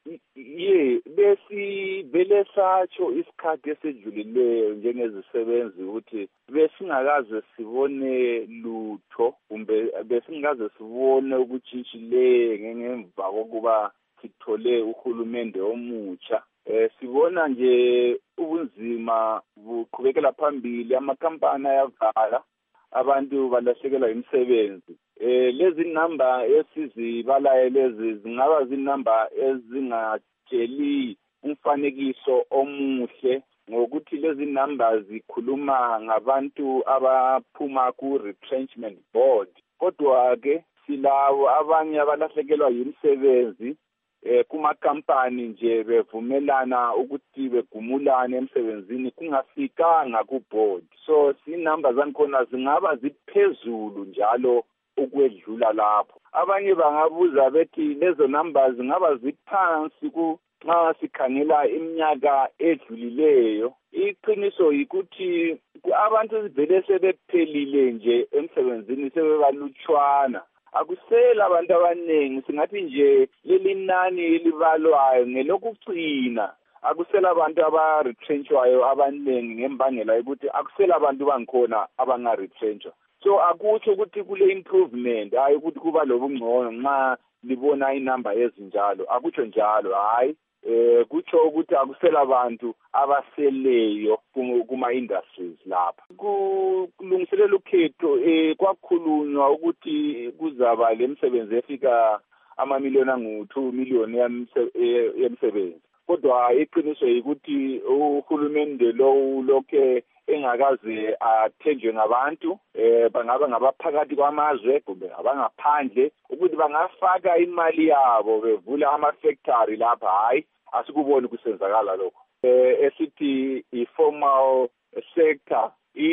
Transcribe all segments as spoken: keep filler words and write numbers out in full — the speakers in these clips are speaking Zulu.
ye besi vele satsho isikhathi esedlulileyo njengezisebenzi ukuthi besingakaze sibone lutho kumbe besingakaze sibone ukutshintshileyo ngemva kokuba sithole uhulumende omutsha. Eh sibona nje ubunzima buqhubekela phambili, amakampani ayavala, abantu balahlekelwa imisebenzi. Eh lezi number esizibalayo lezi zingaba zinumber ezingatsheli umfanekiso omuhle ngokuthi lezi numbers zikhuluma ngabantu abaphuma ku retrenchment board. Kodwa ke silawo abanye abalahlekelwa yimisebenzi eh kuma company nje bevumelana ukuthi begumulane emsebenzini kungafikanga ku board. So sinumber zankhona zingaba ziphezulu njalo ukwedlula lapho. Abanye bangabuza bethi lezo numbers zingaba ziphansi ku nxa sikhangela iminyaka edlulileyo. Iqiniso yikuthi abantu vele sebephelile nje emsebenzini sebebalutshwana. Akusela abantu abaningi, singathi nje leli nani elibalwayo ngelokugcina. Akusela abantu aba retrenchwayo abaningi ngembangela ukuthi akusela abantu bangikhona abanga retrenchwa. So akutsho ukuthi kule improvement hayi ukuthi kuba lobungcono nxa libona inumber ezinjalo, akutsho njalo hayi. Eh kutsho ukuthi akusela abantu abaseleyo kuma industries lapha. Kulungiselela ukhetho eh kwakhulunywa ukuthi kuzaba lemsebenzi efika amamiliyoni angu two million yemsebenzi. Kodwa iqiniso ukuthi uhulumende lo lokhe engakaze athenjwe ngabantu, eh bangaba ngabaphakathi kwamazwe kumbe abangaphandle ukuthi bangafaka imali yabo bevula ama factory lapha, hayi asikuboni kusenzakala lokho. Eh esithi i-formal sector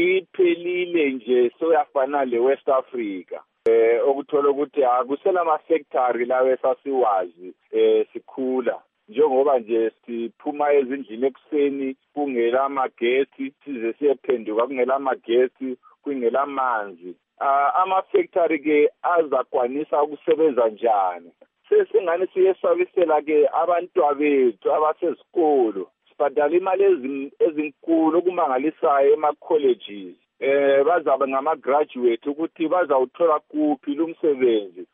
iphelile nje soyafana le West Africa. Eh okuthola ukuthi akusela ama factory lawe esasiwazi eh sikhula. Njengoba nje siphuma ezindlini ekuseni kungela amagesi, size siyephenduka kungela amagesi, kungela amanzi. Ama factory ke azakwanisa ukusebenza njani? Sesingani siyesabisela ke abantwana bethu abasezikolo. Sibhadala imali ezinkulu okumangalisayo ema colleges. Eh bazaba ngama graduate ukuthi bazawuthola kuphi lumsebenzi.